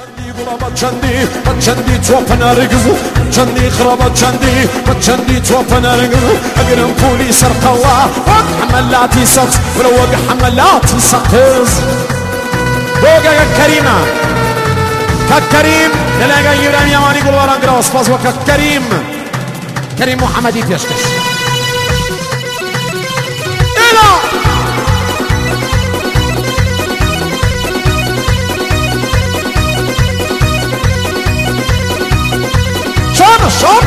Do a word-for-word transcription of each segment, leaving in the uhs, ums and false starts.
چندی غربت چندی بد چندی توپ نرگزو چندی غربت چندی بد چندی توپ نرگزو اگرم پولی سرقوا وق حملاتي سقز ولو وق حملاتي سقز بوقا كريمة كريم للاقا يبرام ياماني قول وران قراص فاز وكا كريم كريم محمدي بيشكش إلا شون شون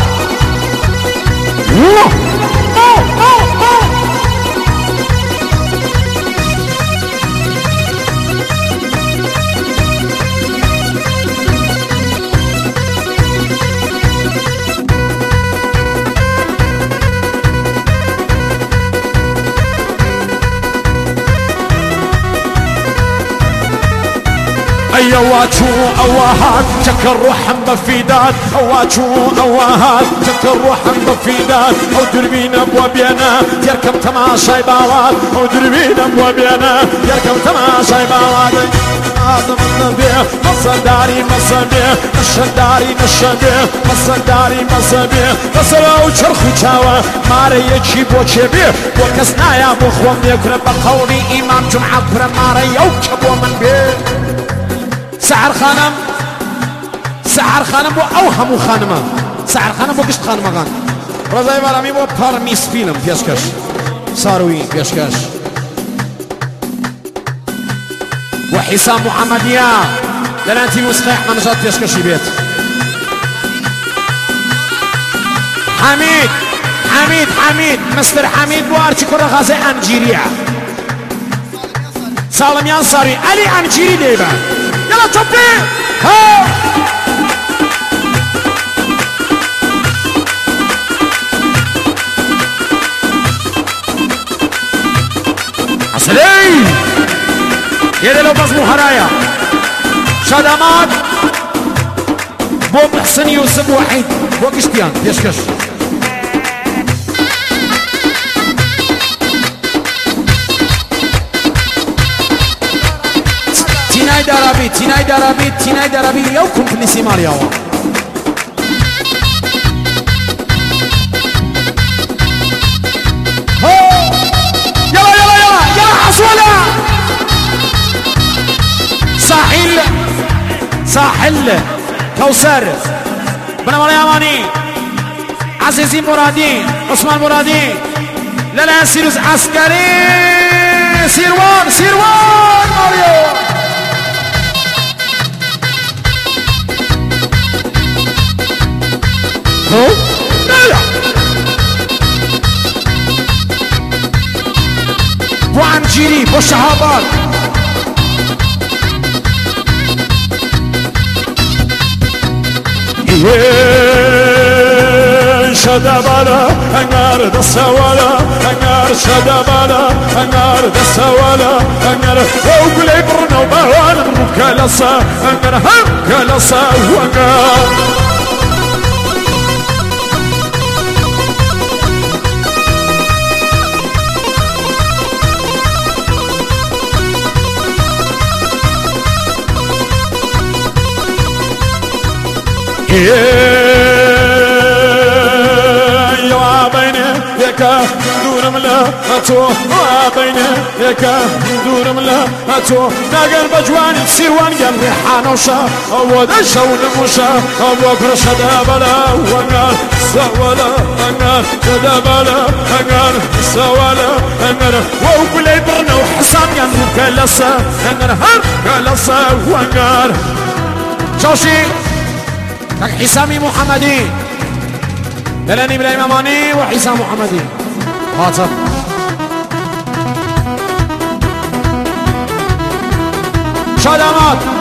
اوه اوه اوه اي واتشو اواهات تكر روحن بفيدات اواتشو اواهات تكر روحن بفيدات او دربين ابوابينا يركب تماشاي باوات او دربين ابوابينا يركب تماشاي باوات اعظم النبي مصداري مصدي نشداري نشدي مصداري مصدي بصرا وشرخ وشاوة ماري يجي بوشي بيه وكسنا يا بخوان يكرب بقولي امام جمعة برا ماري يوكب ومن بيه سعر خانم سعر خانم بو اوهمو خانمه سعر خانم بو گشت خانمه غان رضای بارامی بو پارمیس فیلم پیشکش ساروی پیشکش و حسام محمدیه لنانتی موسیقی احمد نژاد پیشکشی بیت حمید حمید حمید مستر حمید بو ارچی کره غازه انجیریه سالمیان ساروی علی انجیری دیبه يلا توبي ها عسلي يدي لو بزمو هرايا شادامات بو محسن يوسف وحيد بو كشتيان بيشكش تینای درابی تینای درابی تینای درابی یو کمپنیسی ماریاوا يلا يلا يلا يلا حصولة ساحل ساحل كوثر بنا مالي اماني عزيزي مرادي عثمان مرادي لا سيروز عسكري سيروان سيروان ماريو هو لا بو عنجيري بو شهابات شدبالا انار دسوالا انار شدبالا انار دسوالا انار وقلي برنا وبهوان مكالسا انار هم كالسا وانار يا بيني يكا دور ملا هاتو بيني يكا دور ملا هاتو ناقل بجواني سيروان قال ريحانوشا او دشا ونموشا او كرش دابلا وانقال سوالا انقال دابلا انقال سوالا انقال وقلي برنا وحسام قال كالسا انقال هر كالسا وانقال شوشي كاك حسامي محمدي دلاني بلا اماماني وحسام محمدي خاطر شادامات